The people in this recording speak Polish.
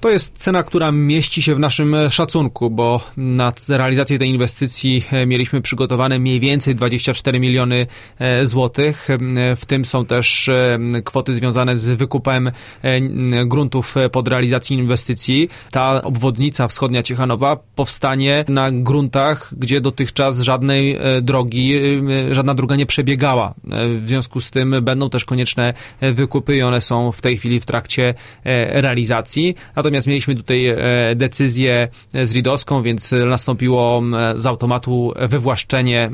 To jest cena, która mieści się w naszym szacunku, bo na realizację tej inwestycji mieliśmy przygotowane mniej więcej 24 miliony złotych. W tym są też kwoty związane z wykupem gruntów pod realizację inwestycji. Ta obwodnica wschodnia Ciechanowa powstanie na gruntach, gdzie dotychczas żadna droga nie przebiegała. W związku z tym będą też konieczne wykupy i one są w tej chwili w trakcie realizacji. Natomiast mieliśmy tutaj decyzję z RIDOSką, więc nastąpiło z automatu wywłaszczenie